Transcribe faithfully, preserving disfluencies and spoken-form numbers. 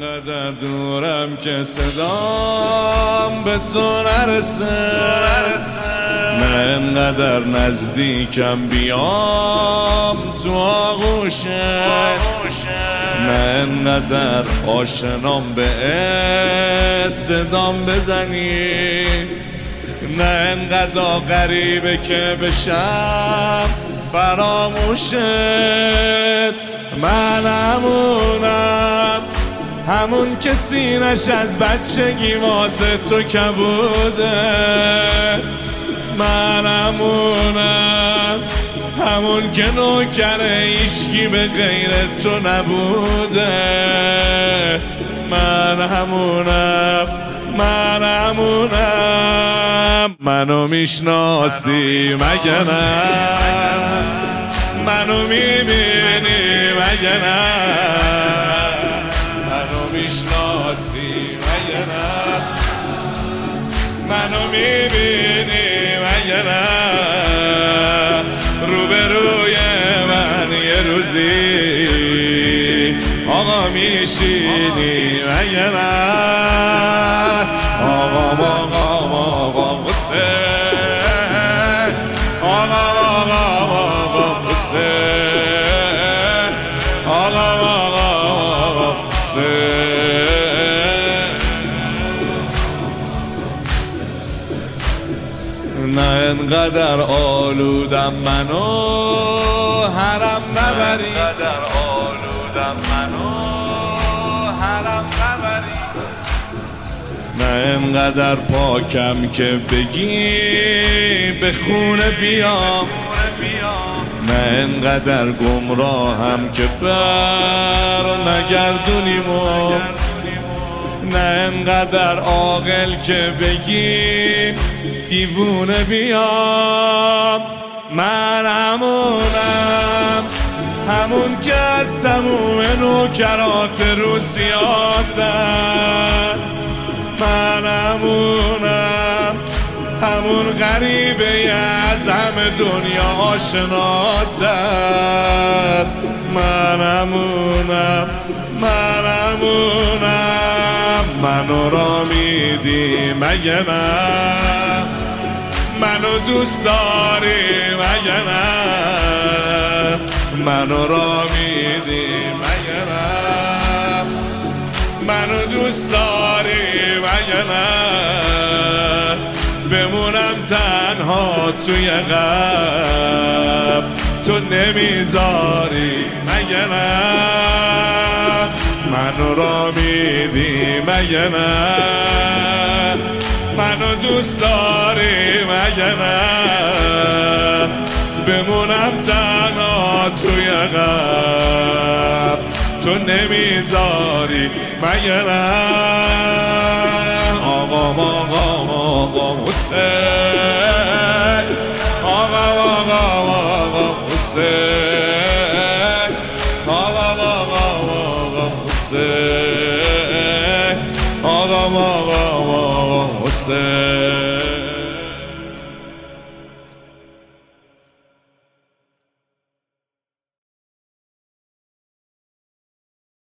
انقدر دورم که صدام به تو نرسه، نه انقدر نزدیکم بیام تو آغوشت، نه انقدر آشنام به صدام بزنی، نه انقدر غریبه که بشم فراموشت. من همونم، همون که سینش از بچگی واسه تو کبوده. من همونم، همون که نوکر هیچکی به غیر تو نبوده. من همونم، من همونم. منو میشناسی مگه نه؟ منو میبینی مگه نه؟ منو میشناسی مگه نه؟ منو میبینی مگه نه؟ روبروی من یه روزی آقا میشینی مگه نه؟ آقا آقا آقا حسین، آقا آقا آقا حسین، آقا آقا آقا حسین. نه انقدر آلودم منو حرم نبری، انقدر آلودم منو حرم نبری. نه انقدر پاکم که بگی به خونه بیام، نه انقدر گمراهم که بر نگردونیمو، نه انقدر عاقل که بگی دیوونه بیام. من همونم، همون که از تموم نوکرات روسیاتم. من همونم، همون غریبه از همه دنیا آشناتر. من همونم، من همونم. منو را میدی مگه نه؟ منو دوست داری مگه نه؟ منو را میدی مگه نه؟ منو دوست داری مگه نه؟ بمونم تنها توی غم تو نمیذاری مگه نه؟ منو را میدی مگه نه؟ منو دوست داری مگه نه؟ بمونم تنها توی غم تو نمیذاری مگه نه؟ آقا آقا آقا حسین، آقا آقا آقا حسین، آقا آقا آقا حسین، آقا آقا آقا حسین.